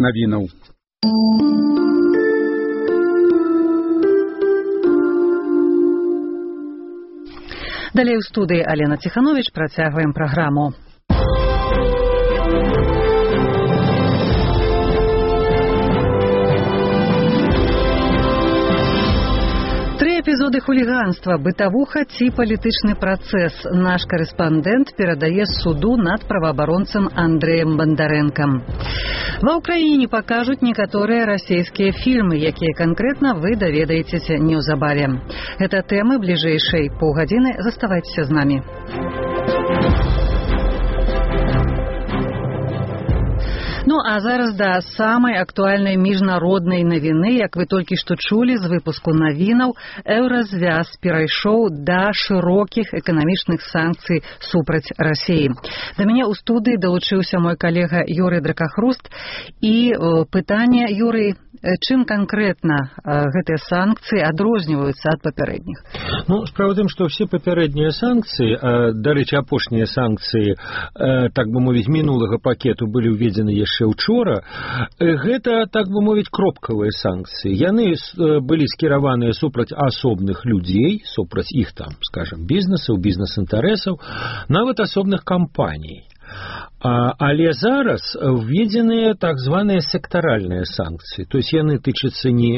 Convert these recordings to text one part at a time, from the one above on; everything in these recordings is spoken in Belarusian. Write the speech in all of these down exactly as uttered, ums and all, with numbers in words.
навінаў. Далей у студыі Алена Ціхановіч працягваем праграму. Эпізоды хуліганства, бытавуха ці палітычны працэс. Наш карэспандэнт перадае суду над праваабаронцам Андрэем Бандарэнкам. Ва ўкраіне пакажуць некаторыя расійскія фільмы, якія канкрэтна вы даведаецеся неўзабаве. Гэта тэмы бліжэйшай паўгадзіны. Заставайцеся з намі. Ну, а зараз да самай актуальнай міжнароднай навіны, як вы толькі што чулі з выпуску навінаў, еўразвяз перайшоў да шырокіх эканамічных санкцый супраць Расіі. Да мяне ў студыі далучыўся мой калега Юрый Дракахруст. І э, пытанне, Юрый, чым канкрэтна э, гэтыя санкцыі адрозніваюцца ад папярэдніх? Ну, справа тым, што ўсе папярэднія санкцыі, э, дарэчы, апошнія санкцыі, э, так бы мовіць, мінулага пакету былі ўведзены яшчэ учора, гэта, так бы мовіць, кропкавыя санкцыі. Яны былі скіраваныя супраць асобных людзей, супраць іх там, скажем, бізнесаў, бізнес-інтарэсаў, нават асобных кампаній. А, але зараз введзеныя так званыя сектаральныя санкцыі. То есть яны тычацца не,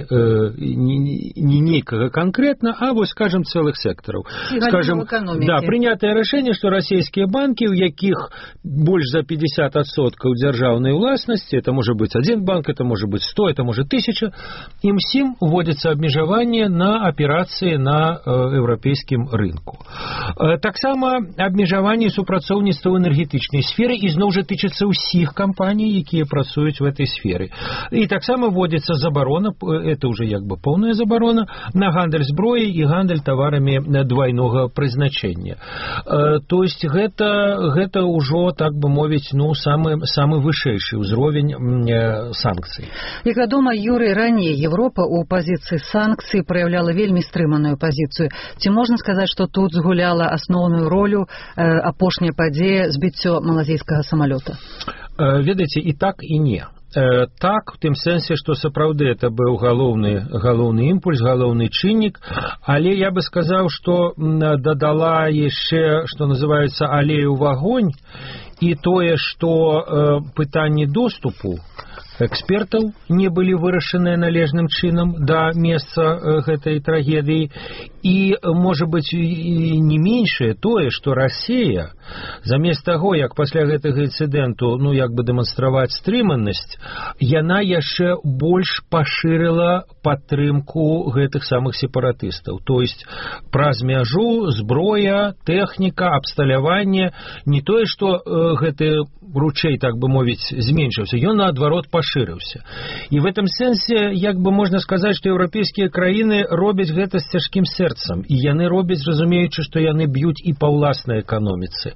не, не нейкага конкретно, а вот, скажем, целых секторов. Скажем, да, принятое решение, что российские банки, у яких больше за пятьдесят процентов державной властности, это может быть один банк, это может быть сто, это может тысяча, им всем вводится обмежевание на операции на э, европейском рынку. Э, так само обмежевание супрацоўніцтва в энергетичной сфере и зноў жа тычыцца ўсіх кампаній, якія працуюць в этой сфере. І таксама вводзіцца забарона, это уже як бы поўная забарона, на гандаль зброяй і гандаль таварамі двайнога прызначэння. Э, то есть гэта, гэта ўжо, так бы мовіць, ну, самы, самы вышэйшы ўзровень э, санкцый. Як вядома, Юрый, раней Европа у пазіцыі санкцый праяўляла вельмі стрыманую пазіцыю. Ці можна сказаць, што тут згуляла асноўную ролю э, апошняя падзея збіццё малазійскага самолета? Ведаеце, і так, і не. Так, в тым сэнсе, што сапраўды это быў галоўны, галоўны імпульс, галоўны чыннік, але я бы сказаў, што дадала яшчэ, што называецца, алею в агонь, і тое, што э, пытанні доступу экспертаў не былі вырашаныя належным чынам да месца гэтай трагедыі. І, можа быць, і не меншае тое, што Расія, замест таго, як пасля гэтага інцыдэнту, ну, як бы дэманстраваць стрыманасць, яна яшчэ больш пашырыла падтрымку гэтых самых сепаратыстаў. То есть, праз мяжу, зброя, тэхніка, абсталяванне, не тое, што э, гэты ручей, так бы мовіць, зменшыўся, ён, наадварот, пашырыўся. І в этом сэнсе, як бы можна сказаць, што еўрапейскія краіны робяць гэта з цяжкім сэрцам. І яны робяць, разумеючы, што яны б'юць і па ўласнай эканоміцы.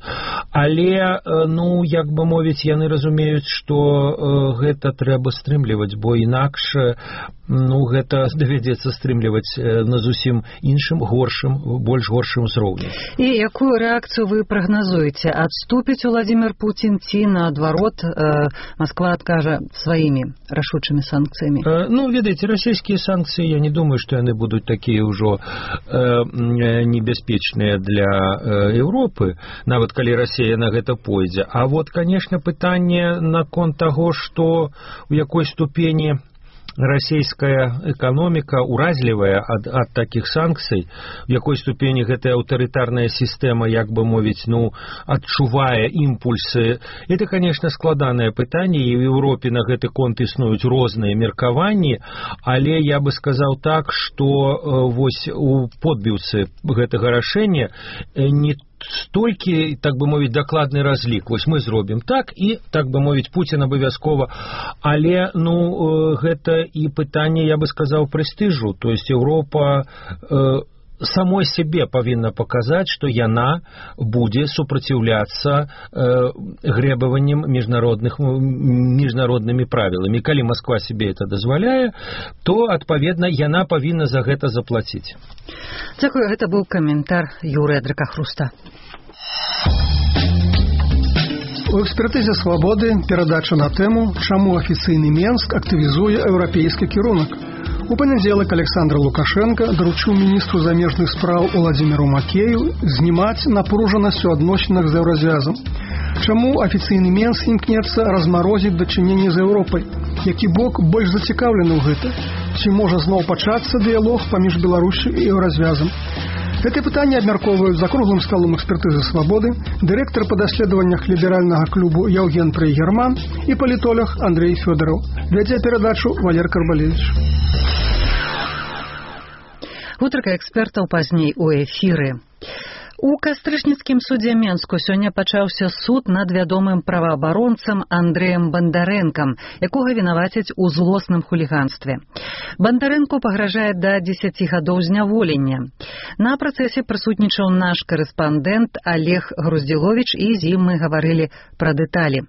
Але, ну, як бы мовіць, яны разумеюць, што гэта трэба стрымліваць, бо інакш, ну, гэта давядзецца стрымліваць на зусім іншым, горшым, больш горшым узроўні. І якую рэакцыю вы прагназуеце? Адступіць Уладзімір Пуцін ці, наадварот, Масква адкажа сваімі рашучымі санкцыямі? Ну, ведаеце, расійскія санкцыі, я не думаю, што яны будуць такія ўжо небяспечныя для Европы, нават калі Расія на гэта пойдзе. А вот, конечно, пытанне наконт таго, што у якой ступені расійская эканоміка уразлівая ад, ад такіх санкцый, в якой ступені гэтая аўтарытарная сістэма, як бы мовіць, ну, адчувае імпульсы. Это, конечно, складанае пытанне, і ў Еўропе на гэты конт існуюць розныя меркаванні, але я бы сказаў так, што вось у подбіўцы гэтага рашэння не столькі, так бы мовіць, дакладны разлік. Вось мы зробім так, і, так бы мовіць, Пуцін абавязкова. Але, ну, гэта і пытанне, я бы сказаў, прэстыжу. То есть Еўропа э, самой себе павінна паказаць, што яна будзе супраціўляцца э, грэбаваннем міжнародных, міжнароднымі правіламі. Калі Масква себе это дазваляе, то, адпаведна, яна павінна за гэта заплаціць. Дзякую, гэта быў каментар Юрыя Дракахруста. У экспертызе «Свабоды» перадача на тэму «Чаму афіцыйны Менск актывізуе еўрапейскі кірунак». У панядзелак Александр Лукашенко даручыў міністру замежных спраў Владзіміру Макею знімаць напружанасць у адносінах з еўразвязам. Чаму афіцыйны Менск імкнецца размарозіць дачыненні з Еўропай? Які бок больш зацікаўлены ў гэта? Ці можа зноў пачацца дыялог паміж Беларусю і еўразвязам? Гэтае пытанне абмяркоўваюць за круглым сталом экспертызы «Свабоды» дырэктар па даследаваннях ліберальнага клубу Яўген Прыгерман і палітолог Андрей Фёдораў. Вядзе перадачу Валер Карбалевич. Гутарка экспертаў пазней у эфіры. У кастрычніцкім судзе Менску сёння пачаўся суд над вядомым праваабаронцам Андрэем Бандарэнкам, якога вінавацяць у злосным хуліганстве. Бандарэнку пагражае да дзесяці гадоў зняволення. На працэсе прысутнічаў наш корэспандэнт Олег Груздзіловіч, і з ім мы гаварылі пра дэталі.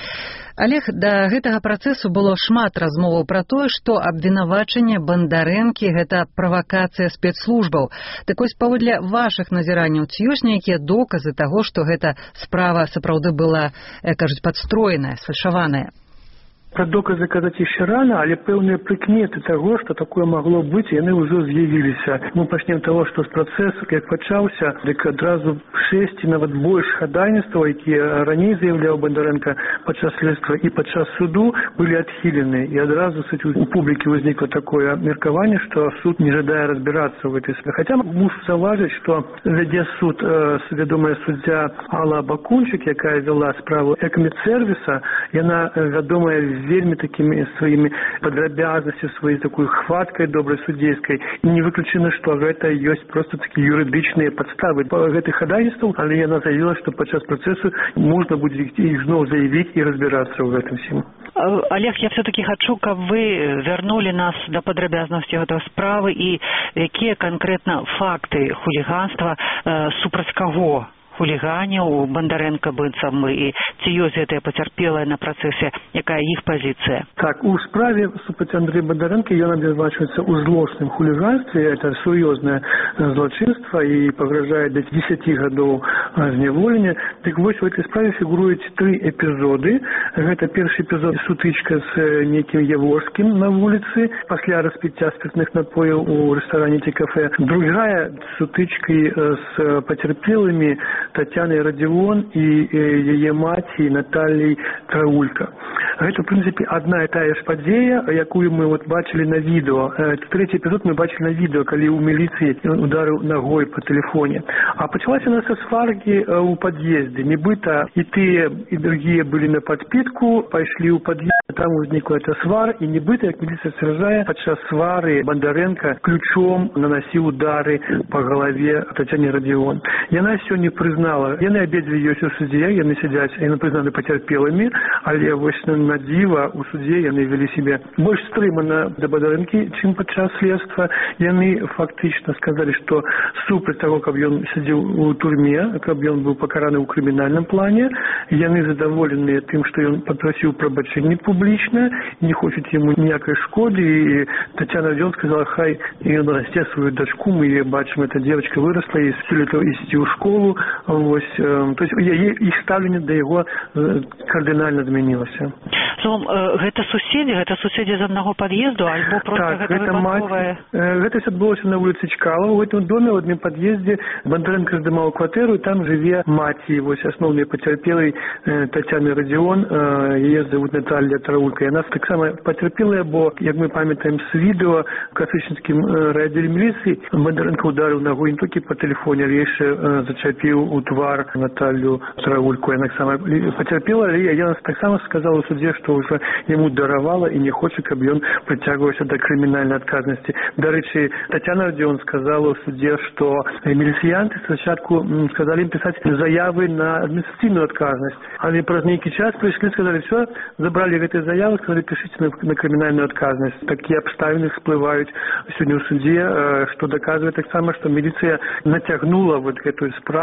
Олег, да гэтага працэсу было шмат размоваў пра тое, што абвінавачанне Бандарэнкі – гэта правакацыя спецслужбаў. Так вось, паводле вашых назіранняў, ці ёсць нейкія доказы таго, што гэта справа сапраўды была, кажуць, падстроеная, сфальшаваная? Пра доказы казаць яшчэ рана, але пэўныя прыкметы таго, што такое магло быць, яны ўжо з'явіліся. Мы пачнем таго, што з працэсу, як пачаўся, дык адразу шэсць і нават больш хадайніцтваў, якія раней заяўляў Бандарэнка падчас следства і падчас суду, былі адхілены. І адразу у публікі ўзнікла такое меркаванне, што суд не жадае разбірацца ў гэтай справе. Хаця мушу заўважыць, што вядзе суд э, вядомая суддзя Алла Бакунчык, якая вяла справу экамедсервіса, яна вядомая вельмі такімі сваімі падрабязнасцю, сваёй такой хваткай добрай судзейскай. І не выключана, што гэта ёсць проста такі юрыдычныя падставы гэтых хадайніцтваў, але яна заявіла, што падчас працэсу можна будзе іх зноў заявіць і разбірацца ў гэтым всім. Олег, я все-таки хочу, каб вы вярнулі нас да падрабязнасці гэтай справы і якія канкрэтна факты хуліганства э, супраць каго хуліганіў Бандарэнка быццам, і ці ёсць гэтая пацярпелая на працэсе, якая іх пазіцыя? Так, у справе супраць Андрэя Бандарэнкі ён абвінавачваецца ў злосным хуліганстве. Это сур'ёзнае злачынства і пагражае да дзесяці гадоў зняволення. Так вось у гэтай справе фігуруюць тры эпізоды. Гэта першы эпізод — сутычка з нейкім Яворскім на вуліцы пасля распіцця спіртных напояў у рэстаране ці кафе. Другая — сутычкай з пацярпелымі Татьяной Радзівон і яе маці Натальей Траулька. Гэта, в прынцыпе, адна і тая ж падзея, якую мы вот бачылі на відэо. Трэці эпізод мы бачылі на відэо, калі ў міліцыі ён ударыў ногой по тэлефоне. А пачалася у нас са сваркі ў пад'ездзе. Нібыта і тыя, і другія былі на падпітку, пайшлі ў пад'езд, там узнікла эта свара, і нібыта, як міліцыя сцвярджае, падчас свары Бандарэнка ключом нанасіў удары па галаве Татьяне Радзівон. Яна сёння прызнала, яны абедзве ёсць у судзе, яны сядзяць, яны прызнаны пацярпелымі, але вось на дзіва у судзе яны вялі сябе больш стрымана да Бандарэнкі, чым падчас следства. Яны фактычна сказалі, што супраць таго, каб ён сядзеў у турме, каб ён быў пакараны ў крымінальным плане, яны задаволеныя тым, што ён папрасіў прабачэнне публічна, не хочуць яму ніякай шкоды, і Татьяна Радзівон сказала, хай ён расце сваю дачку, мы яе бачым, эта девочка вырасла і сёлета ісці ў школу. Вось, э, то есть яе іх стаўленне да яго э, кардынальна змянілася. Словом, э, гэта суседзі, гэта суседзі з аднаго пад'езду, альбо проста так, гэта выпадковае? Э, гэта адбылося на вуліцы Чкалова. У гэтым доме, ў адным пад'ездзе Бандарэнка здымаў кватэру, і там жыве маці, вось асноўнай пацярпелай э, Татьяны Радзівон, э, яе зовут Наталья Траулька. Яна таксама пацярпелая, бо, як мы памятаем з відэо, в Кастрычніцкім э, райаддзеле міліцыі Бандарэнка ударыў ногой не толькі па тэлефоне, але яшчэ э, зачапіў у твар Наталью Траульку. Яна таксама пацярпела, але яна таксама сказала ў судзе, што ўжо яму даравала і не хоча, каб ён прыцягваўся да крымінальнай адказнасці. Дарэчы, Татьяна Радзівон сказала ў судзе, што міліцыянты спачатку сказалі ім пісаць заявы на адміністрацыйную адказнасць, але праз нейкі час прыйшлі, сказалі, все, забралі гэтыя заявы, сказалі, пішыце на, на крымінальную адказнасць. Такія абставіны всплываюць сёння ў судзе, што даказвае таксама, што міліцыя нацягнула вот гэтую справу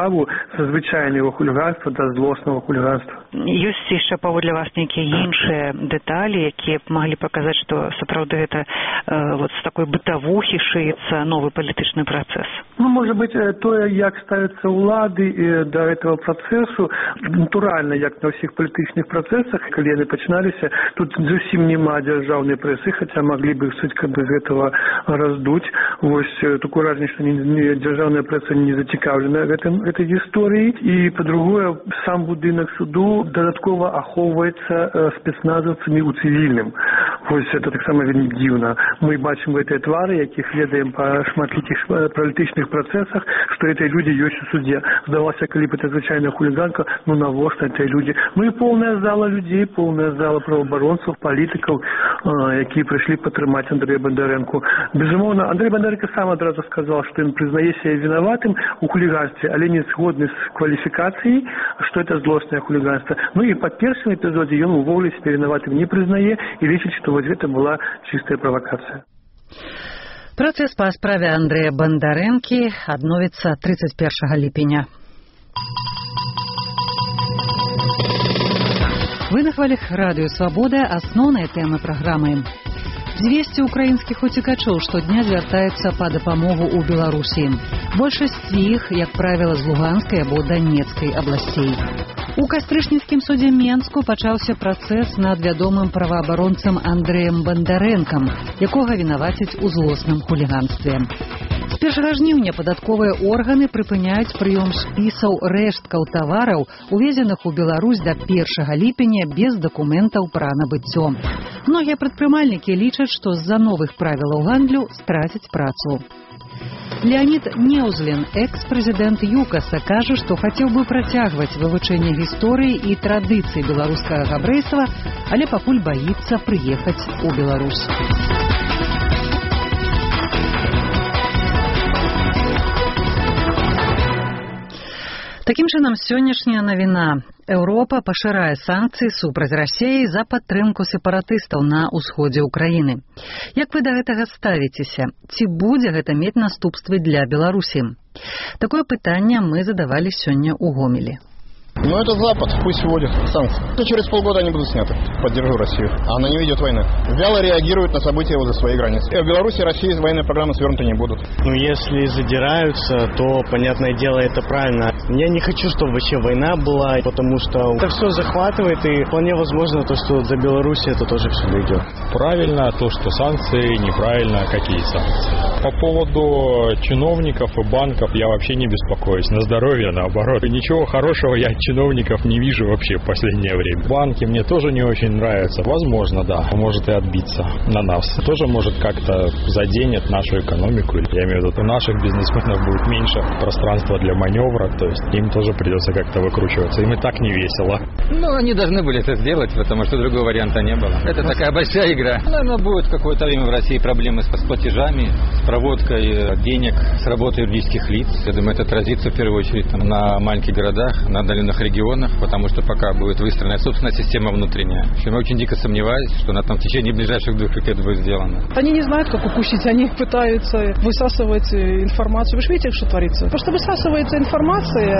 са звычайнага хуліганства да злоснага хуліганства. Ёсць яшчэ паводле вас нейкія іншыя дэталі, якія б маглі паказаць, што сапраўды гэта э, вот з такой бытавухі шыецца новы палітычны працэс? Ну, можа быць, тое, як ставяцца ўлады да гэтага працэсу, натуральна, як на ўсіх палітычных працэсах, калі яны пачыналіся, тут зусім няма дзяржаўнай прэсы, хаця маглі бы каб з гэтага раздуць. Вось такое ўражанне, што дзяржаўная прэса не зацікаўлена гэтым гэтай гісторыі. І, па-другое, сам будынак суду дадаткова ахоўваецца спецназаўцамі ў цывільным. Вось это таксама вельмі дзіўна. Мы бачым гэтыя твары, якіх ведаем па шматлікіх палітычных працэсах, што гэтыя людзі ёсць у судзе. Здавалася, калі б это звычайная хуліганка, ну навошта гэтыя людзі? Ну і поўная зала людзей, поўная зала праваабаронцаў, палітыкаў, якія прыйшлі падтрымаць Андрэя Бандарэнку. Безумоўна, Андрэй Бандарэнка сам адразу сказал, што ён прызнае сябе вінаватым у хуліганстве, але не згодны з кваліфікацыяй, што это злоснае хуліганство. Ну і па першым эпізодзе ён увогуле сябе вінаватым не прызнае і лічыць, што вось гэта была чыстая правакацыя. Працэс па справе Андрэя Бандарэнкі адновіцца тридцать первого ліпеня. Вы на хвалях радыё «Свабода», асноўныя тэмы праграмы. дзвесце украінскіх уцекачоў штодня звяртаецца па дапамогу ў Беларусі. Большасць з іх, як правіла, з Луганскай або Данецкай абласцей. У кастрычніцкім судзе Менску пачаўся працэс над вядомым праваабаронцам Андрэем Бандарэнкам, якога вінавацяць у злосным хуліганстве. З першага жніўня падатковыя органы прыпыняюць прыём спісаў рэшткаў тавараў, увезеных у Беларусь да першага ліпеня без дакументаў пра набыццё. Многія прадпрымальнікі лічаць, што з-за новых правілаў гандлю страцяць працу. Леонид Неузлин, экс-прэзідэнт ЮКАСа, кажа, што хацеў бы працягваць вывучэнне гісторыі і традыцый беларускага габрэйства, але пакуль баіцца прыехаць у Беларусь. Такім чынам, сённяшняя навіна. Еўропа пашырае санкцыі супраць Расіі за падтрымку сепаратыстаў на ўсходзе ўкраіны. Як вы да гэтага ставіцеся? Ці будзе гэта мець наступствы для Беларусі? Такое пытанне мы задавалі сёння ў Гомелі. Ну, это Запад, пусть вводит санкции. Но через полгода они будут сняты. Поддержу Россию. Она не ведет войны. Вяло реагирует на события возле своей границы. И в Беларуси России из военной программы свернуты не будут. Ну, если задираются, то, понятное дело, это правильно. Я не хочу, чтобы вообще война была, потому что это все захватывает, и вполне возможно то, что за Беларусью это тоже все дойдет. Правильно то, что санкции, неправильно какие санкции. По поводу чиновников и банков я вообще не беспокоюсь. На здоровье, наоборот. Ничего хорошего я чиновников не вижу вообще в последнее время. Банки мне тоже не очень нравятся. Возможно, да, может и отбиться на нас. Тоже может как-то заденет нашу экономику. Я имею в виду, у наших бизнесменов будет меньше пространства для маневра, то есть им тоже придется как-то выкручиваться. Им и так не весело. Ну, они должны были это сделать, потому что другого варианта не было. Это такая большая игра. Наверное, будет какое-то время в России проблемы с платежами, с проводкой денег, с работой юридических лиц. Я думаю, это отразится в первую очередь там, на маленьких городах, на отдаленных регионах, потому что пока будет выстроена собственная система внутренняя. Я очень дико сомневаюсь, что она там в течение ближайших двух лет будет сделана. Они не знают, как укусить, они пытаются высасывать информацию. Вы же видите, что творится? Потому что высасывается информация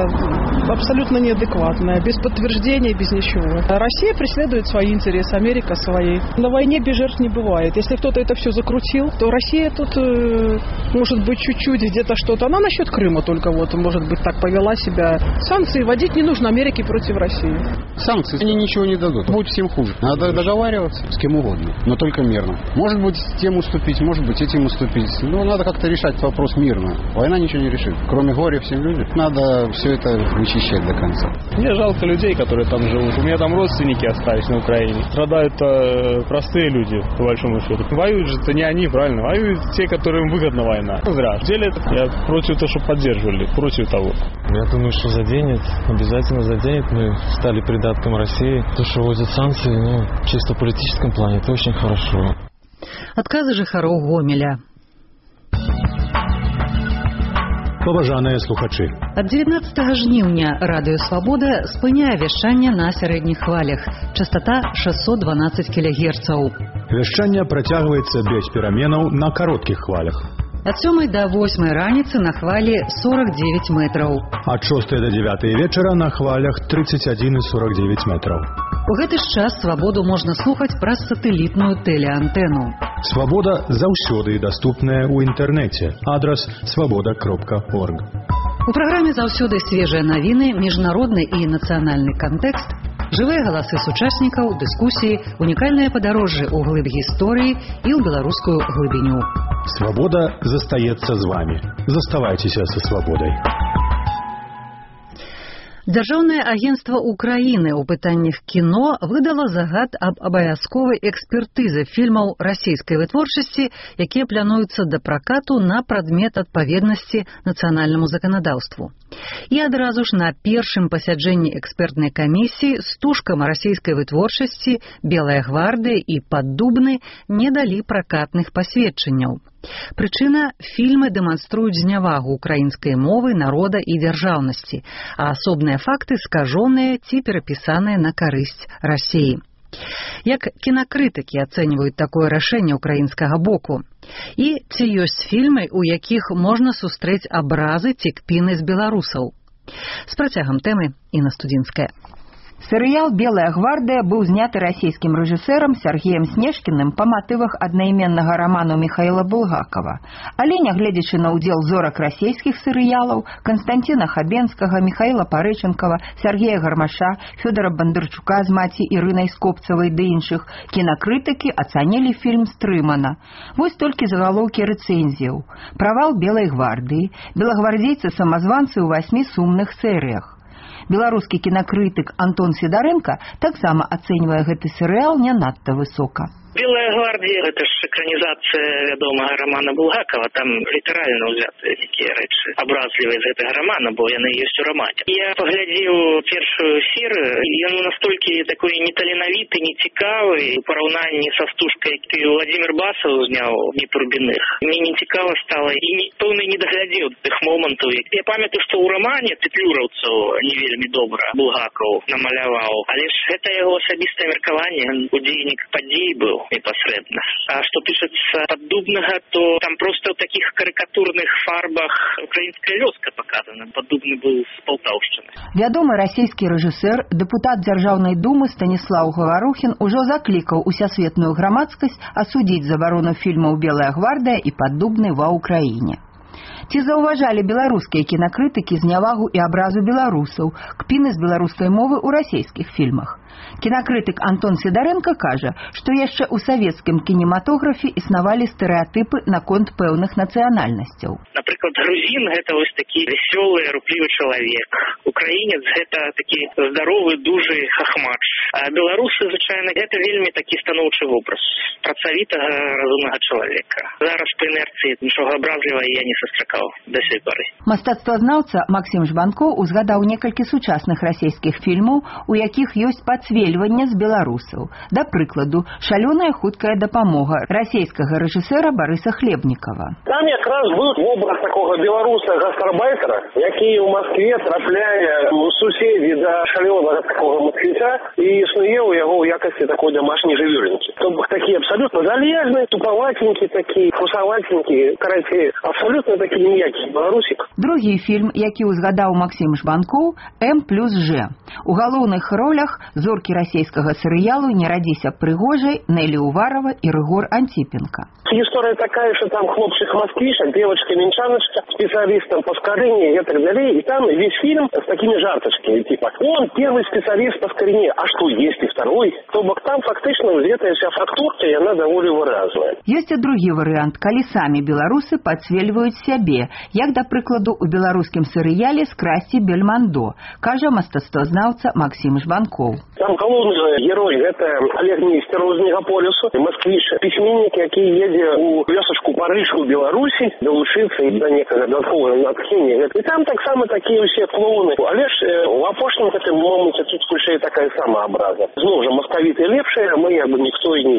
абсолютно неадекватная, без подтверждения, без ничего. Россия преследует свои интересы, Америка свои. На войне без жертв не бывает. Если кто-то это все закрутил, то Россия тут э, может быть чуть-чуть где-то что-то. Она насчет Крыма только вот, может быть, так повела себя. Санкции вводить не нужно Америке против России. Санкции, они ничего не дадут. Будет всем хуже. Надо договариваться с кем угодно, но только мирно. Может быть, тем уступить, может быть, этим уступить. Но надо как-то решать вопрос мирно. Война ничего не решит. Кроме горя всем людям. Надо все это вычищать до конца. Мне жалко людей, которые там живут. У меня там родственники остались на Украине. Страдают-то простые люди, по большому счету. Воюют же-то не они, правильно? Воюют те, которым выгодна война. Зря. В деле это я против того, чтобы поддерживали. Против того. Я думаю, что заденет. Обязательно заденет. Мы стали придатком России. То, что вводят санкции, ну, чисто в политическом плане, это очень хорошо. Адказы жыхароў Гомеля. Паважаныя слухачы. Ад дзевятнаццатага жніўня радыё «Свабода» спыняе вяшчанне на сярэдніх хвалях. Частота шестьсот двенадцать кілогерцаў. Вяшчанне працягваецца без пераменаў на кароткіх хвалях. Ад сёмай да восьмай раніцы на хвалі сорок девять метраў. Ад шостай да дзевятай вечара на хвалях тридцать один и сорок девять метров. У гэты ж час свабоду можна слухаць праз сатэлітную тэлеантэну. Свабода заўсёды даступная ў інтэрнэце. Адрас свабода кропка орг. У праграме заўсёды свежыя навіны, міжнародны і нацыянальны кантэкст, жывыя галасы сучаснікаў, дыскусіі, унікальныя падарожжы ў глыб гісторыі і ў беларускую глыбіню. Свабода застаецца з вамі. Заставайцеся са свабодай. Дзяржаўнае агенцтва Украіны ў пытаннях кіно выдала загад аб абавязковай экспертызы фільмаў расійскай вытворчасці, якія плануюцца да пракату на прадмет адпаведнасці нацыянальнаму заканадаўству. І адразу ж на першым пасяджэнні экспертнай камісіі стужкам расійскай вытворчасці «Белая гвардыя» і «Паддубны» не далі пракатных пасведчанняў. Прычына – фільмы дэманструюць знявагу украінскай мовы, народа і дзяржаўнасці, а асобныя факты скажоныя ці перапісаныя на карысць Расіі. Як кінакрытыкі ацэньваюць такое рашэнне украінскага боку? І ці ёсць фільмы, у якіх можна сустрэць абразы ці кпіны з беларусаў? З працягам тэмы Інна Студзінская. Серыял «Белая гвардыя» быў зняты расійскім рэжысэрам Сергеем Снежкіным па матывах аднайменнага раману Михаіла Булгакова. Але, нягледзячы на ўдзел зорак расійскіх серыялаў Канстантіна Хабенскага, Михаіла Парэчанкава, Сергея Гармаша, Фёдора Бондарчука з маці Ірынай Скопцавай ды іншых, кінакрытыкі ацанілі фільм стрымана. Вось толькі загалоўкі рэцэнзіяў. Правал «Белай гвардыі», белагвардзейцы-самазванцы ў васьмі сумных серыях. Беларускі кінакрытык Антон Сідарэнка таксама ацэньвае гэты серыял не надта высока. «Белая гвардия» — это ж экранизация вядомага романа Булгакова. Там літаральна ўзятыя такія рэчы абразлівыя з гэтага романа, бо яны ёсць у романе. Я паглядзеў першую серыю, і ён настолькі такой неталенавіты, нецікавы у параўнанні са стужкай, які Владимир Басов зняў «Непурбіных». Мне нецікава стала, і ніхто не даглядзеў тых момантаў. Я памятаю, што ў рамане петлюраўцаў не вельмі добра Булгаков намаляваў, але ж гэта яго асабістае меркаванне, удзельнік падзей быў непосредственно. А что пишется Паддубнага, то там просто в таких карикатурных фарбах украинская вёска показана. Паддубны был с Полтаўшчыны. Вядомы расійскі рэжысэр, дэпутат Дзяржаўнай думы Станіслаў Гаварухін ужо заклікаў усесветную грамадскасць асудзіць забарону фільмаў «Белая гвардыя» і «Паддубны» ва ўкраіне. Ці заўважалі беларускія кінакрытыкі знявагу і абразу беларусаў, кпіны з беларускай мовы ў расійскіх фільмах? Кінакрытык Антон Сідарэнка кажа, што яшчэ ў савецкім кінематографе існавалі стэрэатыпы наконт пэўных нацыянальнасцяў. Напрыклад, грузін — гэта вось такі вясёлы, руплівы чалавек. Украінец — гэта такі здаровы, дужы хахмач. А беларусы, звычайна, гэта вельмі такі станоўчы вобраз працавітага, разумнага чалавека. Зараз па інерцыі нічога абразлівага я не сустракаў да сёй пары. Мастацтвазнаўца Максім Жбанкоў узгадаў некалькі сучасных расійскіх фільмаў, у якіх ёсць пацвельванне з беларусаў. Да прыкладу, «Шалёная хуткая дапамога» расійскага рэжысэра Барыса Хлебнікава. Там якраз быў вобраз такога беларуса-гастарбайтера, які ў Маскве трапляе ў суседзі да шалёнага такога москвіча і існуе ў яго ў якасці такой домашняй жывёлінкі. То бок такі абсалютна залежны, тупаватенькі такі, хусаватенькі, карацей, абсалютна такі ніякі беларусік. Другі фільм, які ўзгадаў Максім Жбанкоў, «М плюс Ж». У галоўных ролях зоркі расійскага серыялу «Не радзіся прыгожай» Нелі Уварова і Рыгор Антипенко. История такая, что там хлопчик-москвич, девочка-минчаночка, специалистом по скорению и так далее. И там весь фильм с такими жарточками, типа, он первый специалист по скорению, а что, есть и второй? То бок там фактично взятая вся фактурка, и она довольно выразная. Есть и другі варыянт, калі самі беларусы пацвельваюць сябе, як, да прыкладу, у беларускім серыяле «Скрасці Бельмандо», кажа мастацтвазнаўца Максим Жбанкоў. Там головный герой, это Олег Нестеров из Мегаполису, москвич, письменник, який едзе у вёсачку Парыжку Беларусі, долучыцца і да некага дадатковага натхнення. І там таксама такія ўсе клоуны. Але ж э, у апошнім гэтым моманце тут хутчэй такая сама абраза. Зноў жа, маскавіты лепшыя, а мы як бы ніхто і ніяк.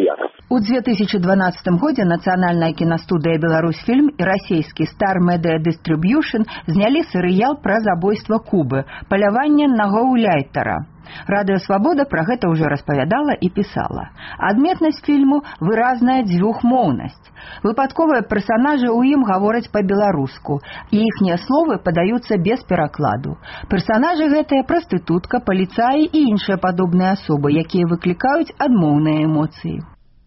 У две тысячи дванадцатым годзе нацыянальная кінастудыя «Беларусьфільм» і расійскі «Star Media Distribution» знялі серыял пра забойства Кубы «Паляванне на гауляйтара». Радыё «Свабода» пра гэта ўжо распавядала і пісала. Адметнасць фільму – выразная дзвюхмоўнасць. Выпадковыя персанажы ў ім гавораць па-беларуску, і іхнія словы падаюцца без перакладу. Персанажы гэтыя – прастытутка, паліцаі і іншыя падобныя асобы, якія выклікаюць адмоўныя эмоцыі.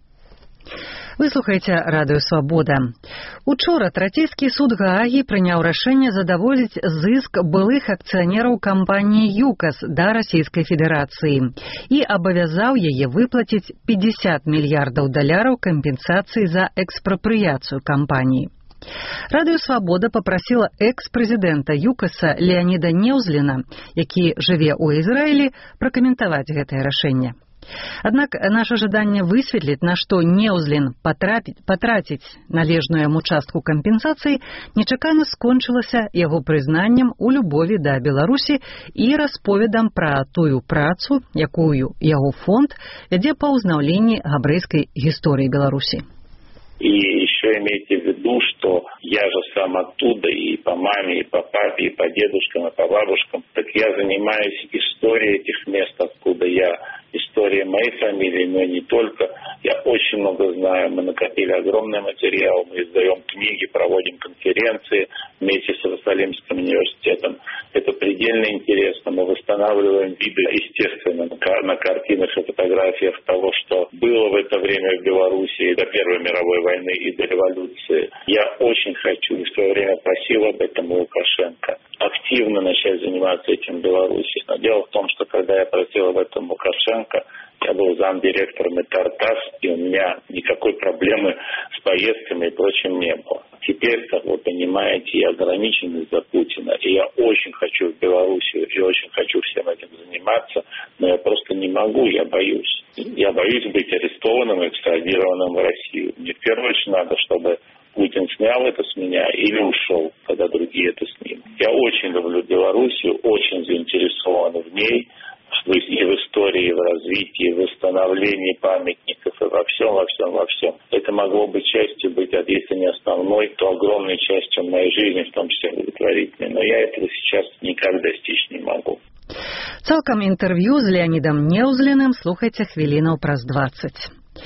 Вы слухаеце радыё «Свабода». Учора Трацейскі суд Гаагі прыняў рашэнне задаволіць зыск былых акцыянераў кампаніі «ЮКАС» да Расійскай Федэрацыі і абавязаў яе выплаціць пятьдесят мільярдаў даляраў кампенсацыі за экспрапрыяцыю кампаніі. Радыё «Свабода» папрасіла экс-прэзідэнта «ЮКАСа» Леаніда Неўзліна, які жыве ў Ізраілі, пракаментаваць гэтае рашэнне. Аднак наша жаданне высветліць, на што Неўзлін патраціць належную яму частку кампенсацыі, нечакана скончылася яго прызнаннем у любові да Беларусі і расповедам пра тую працу, якую яго фонд вядзе па ўзнаўленні габрэйскай гісторыі Беларусі. И еще имейте в виду, что я же сам оттуда, и по маме, и по папе, и по дедушкам, и по бабушкам. Так я занимаюсь историей этих мест, откуда я, историей моей фамилии, но и не только. Я очень много знаю, мы накопили огромный материал, мы издаем книги, проводим конференции вместе с Иерусалимским университетом. Это предельно интересно. Мы восстанавливаем виды, естественно, на картинах и фотографиях того, что было в это время в Беларуси до Первой мировой войны и до революции. Я очень хочу, и в свое время просил об этом у Лукашенко, активно начать заниматься этим в Беларуси. Но дело в том, что когда я просил об этом Лукашенко, я был замдиректором ИТАРТАС, и у меня никакой проблемы с поездками и прочим не было. Теперь, как вы понимаете, я ограничен из-за Путина, и я очень хочу в Белоруссию, и очень хочу всем этим заниматься, но я просто не могу, я боюсь. Я боюсь быть арестованным и экстрадированным в Россию. Мне в первую очередь надо, чтобы Путин снял это с меня или ушел, когда другие это снимут. Я очень люблю Белоруссию, очень заинтересован в ней, и в истории, и в развитии, и в восстановлении памятников, и во всем, во всем, во всем. Это могло бы частью быть, а если не основной, то огромной частью моей жизни, в том числе удовлетворительной. Но я этого сейчас никак достичь не могу. Цалкам інтэрв'ю з Леанідам Неўзліным слухайце хвілінаў праз дваццаць.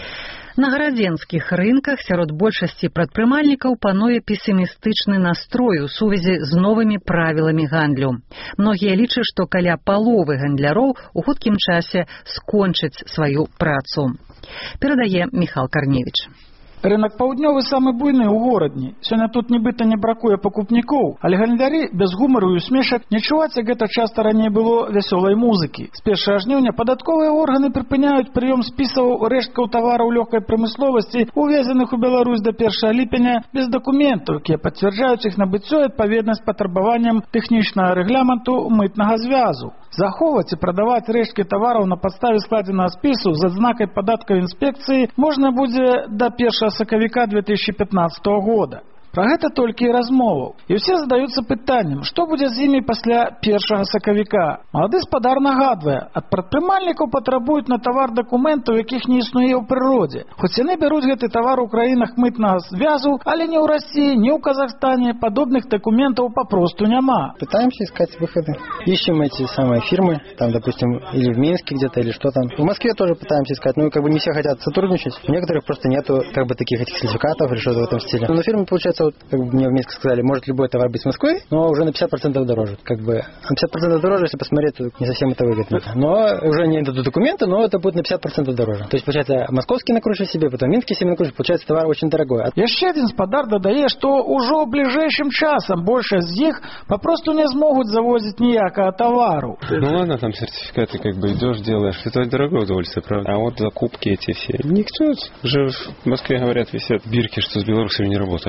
На гарадзенскіх рынках сярод большасці прадпрымальнікаў пануе песімістычны настрой у сувязі з новымі правіламі гандлю. Многія лічаць, што каля паловы гандляроў у хуткім часе скончаць сваю працу. Перадае Міхал Карневіч. Рынок паўднёвы самы буйны ў горадні. Сёння тут нібыта не бракуе пакупнікоў, але гандляры без гумару і усмешак не чуваць, як гэта часта раней было вясёлай музыкі. З першага жніўня падатковыя органы прыпыняюць прыём спісаў рэшткаў тавараў лёгкай прамысловасці, увезеных у Беларусь да першага ліпеня без дакументаў, якія пацвярджаюць іх набыццё і адпаведнасць патрабаванням тэхнічнага рэгламенту мытнага звязу. Захоўваць і прадаваць рэшткі тавараў на падставе складзенага спісу з адзнакай падаткавай інспекцыі можна будзе да першага сакавіка две тысячи пятнадцатого года. Пра гэта толькі і размоваў. І ўсе задаюцца пытаннем, што будзе з імі пасля першага сакавіка. Малады спадар нагадвае, ад прадпрымальнікаў патрабуюць на тавар дакументаў, якіх не існуе ў прыродзе. Хоць яны бяруць гэты тавар у краінах мытнага звязу, але ні ў Расіі, ні ў Казахстане падобных документов попросту нема. Пытаемся искать выходы. Ищем эти самые фирмы, там, допустим, или в Минске где-то, или что там. В Москве тоже пытаемся искать, но как бы не все хотят сотрудничать. У некоторых просто нету как бы таких этих сертификатов или что-то в этом стиле. Но фирмы, получается, вот, как бы мне в Минске сказали, может любой товар быть с Москвы, но уже на пятьдесят процентов дороже. Как бы на пятьдесят процентов дороже, если посмотреть, то не совсем это выгодно. Но уже не дадут документы, но это будет на пятьдесят процентов дороже. То есть, получается, московский накручивает себе, потом минский себе накручивает, получается, товар очень дорогой. Яшчэ адзін спадар дадае, што ўжо бліжэйшым часам большасць з іх попросту не змогуць завозіць ніякага тавару. Ну ладно, там сертификаты как бы идешь, делаешь, это дорогое удовольствие, правда. А вот закупки эти все, никто, уже в Москве говорят, висят бирки, что с белорусами не работаем просто.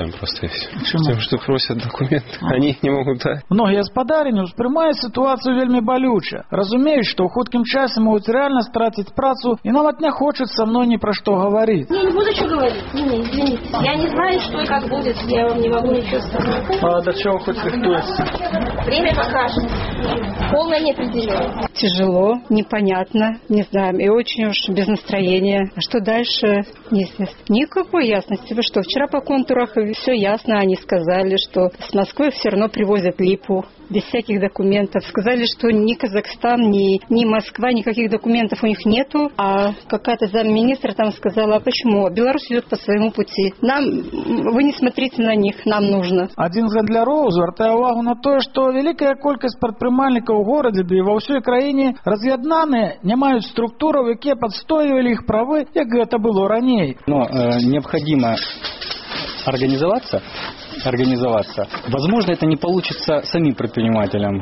это все. Почему? Потому что просят документы, а. они их не могут дать. Многие гаспадари успрымаюць ситуацию вельмі балюча. Разумеюць, что ў хуткім часе могут реально стратить працу, и нават не хочет со мной ни про что говорить. Не, не буду что говорить. Не, не, извините. Я не знаю, что и как будет. Я вам не могу ничего сказать. А до чего хоть рихтуется? Время покажет. Полная неопределенность. Тяжело, непонятно, не знаю, и очень уж без настроения. А что дальше, неизвестно. Никакой ясности. Вы что, вчера по контурах все ясно, они сказали, что с Москвы все равно привозят липу. Без всяких документов. Сказали, что ни Казахстан, ни, ни Москва, никаких документов у них нету. А какая-то замминистра там сказала, а почему? Беларусь идет по своему пути. Нам, вы не смотрите на них, нам нужно. Один з гандляроў звяртае увагу на тое, што вялікая колькасць прадпрымальнікаў у горадзе, ды і ва ўсёй краіне раз'яднаныя, не маюць структураў, якія падстойвалі іх правы, як гэта было раней. Но э, необходимо организоваться, организоваться. Возможно, это не получится самим предпринимателям,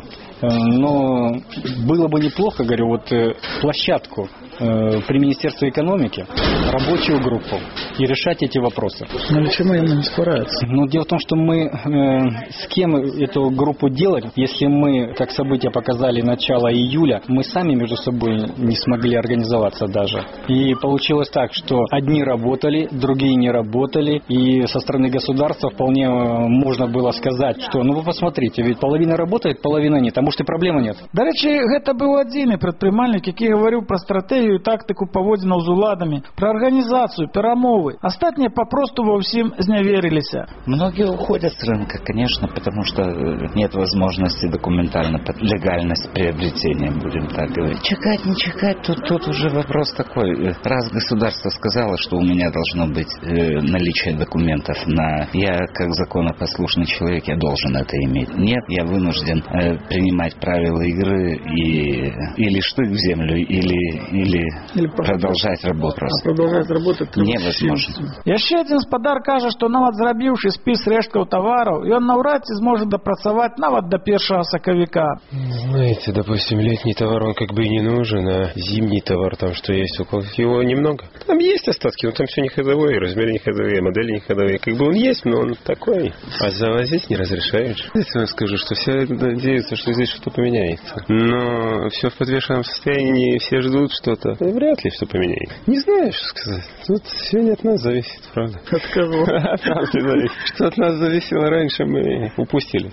но было бы неплохо, говорю, вот площадку при Министерстве экономики, рабочую группу и решать эти вопросы. Но почему именно не справляются? Ну, дело в том, что мы э, с кем эту группу делать, если мы, как события показали, начало июля, мы сами между собой не смогли организоваться даже. И получилось так, что одни работали, другие не работали, и со стороны государства вполне можно было сказать, что, ну вы посмотрите, ведь половина работает, половина нет, а может и проблемы нет. До речі, гэта быў адзіны прадпрымальнік, які гаварыў пра стратэгію і тактыку паводзінаў з уладамі, пра арганізацыю, перамовы. Астатнія папросту ва ўсім зняверыліся. Многие уходят с рынка, конечно, потому что нет возможности документально, легальность приобретения, будем так говорить. Чекать, не чекать, тут, тут уже вопрос такой. Раз государство сказало, что у меня должно быть э, наличие документов на... Я, как законопослушный человек, я должен это иметь. Нет, я вынужден э, принимать правила игры и или штык в землю, или, или, или продолжать работу. А продолжать работать невозможно. Яшчэ адзін спадар кажа, што нават зрабіўшы спіс рэшткаў тавараў, ён наўрад ці зможа дапрацаваць нават до первого сакавіка. Знаете, допустим, летний товар, он как бы и не нужен, а зимний товар, там что есть, около его немного. Там есть остатки, но там все не ходовые, размеры не ходовые, модели не ходовые. Как бы он есть, но он такой. А завозить не разрешают. Здесь я скажу, что все надеются, что здесь что-то поменяется. Но все в подвешенном состоянии, все ждут что-то. Вряд ли что поменяется. Не знаю, что сказать. Тут все не от нас зависит, правда. От кого? Правда зависит. Что от нас зависело раньше, мы упустили.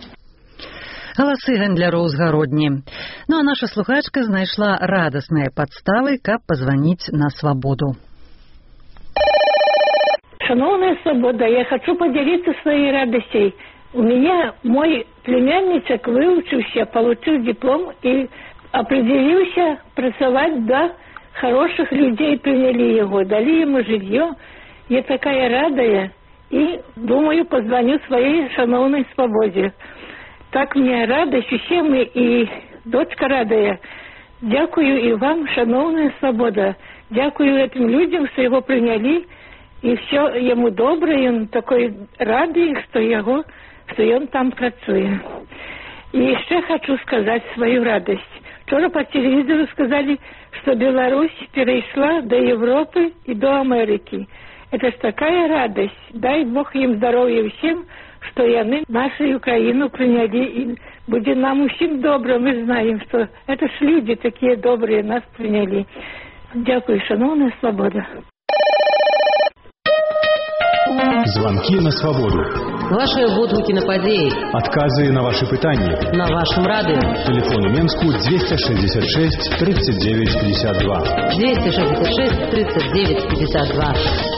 Галасы гандляроў з гародні. Ну а наша слухачка знайшла радасныя падставы, каб пазваніць на свабоду. Шановная свобода, я хочу поделиться своей радостью. У меня мой племянничек выучился, получил диплом и определился працаваць, да, хороших людей приняли его, дали ему жилье. Я такая радая и думаю, позвоню своей шановной свободе. Так мне радость, усе мы и дочка радая. Дякую и вам, шановная свобода. Дякую этим людям, что его приняли. И все ему доброе, он такой радый, что его, что он там працует. И еще хочу сказать свою радость. Вчера по телевизору сказали, что Беларусь перешла до Европы и до Америки. Это ж такая радость. Дай Бог им здоровья всем, что яны нашу Украину приняли. И будет нам всем добро, мы знаем, что это ж люди такие добрые нас приняли. Дякую, шановная свобода. Звонки на свободу. Ваши водгуки на падеи. Отказы на ваши пытания. На вашем радио. Телефон у Менску двести шестьдесят шесть тридцать девять пятьдесят два. двести шестьдесят шесть тридцать девять пятьдесят два.